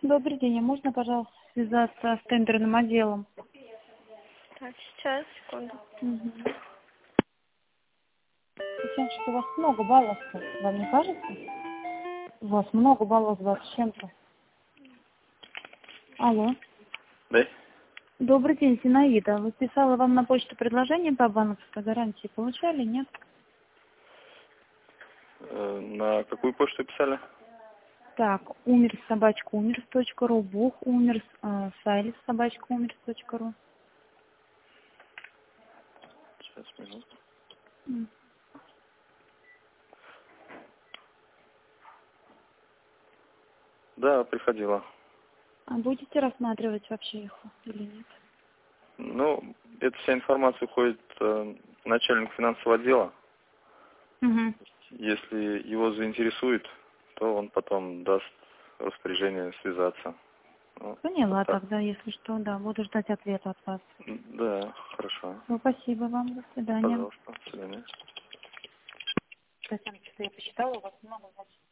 Добрый день, а можно, пожалуйста, связаться с тендерным отделом? Так, сейчас, секунду. Угу. Татьяна, что у вас много баллов, вам не кажется? У вас много баллов, 20 с чем-то. Алло. Да? Добрый день, Зинаида. Вот писала вам на почту предложение по банковской гарантии. Получали, нет? На какую почту писали? Так, умерс@умерс.ру, бухумерс, сайлис@умерс.ру. Сейчас, минуту. Да, приходила. А будете рассматривать вообще их или нет? Ну, эта вся информация уходит начальнику финансового отдела. Угу. Если его заинтересует, то он потом даст распоряжение связаться. Ну, Поняла вот так. тогда, если что, да, буду ждать ответа от вас. Да, хорошо. Ну, спасибо вам, до свидания. Пожалуйста, до свидания. Татьяна, что-то я посчитала, у вас много, значит.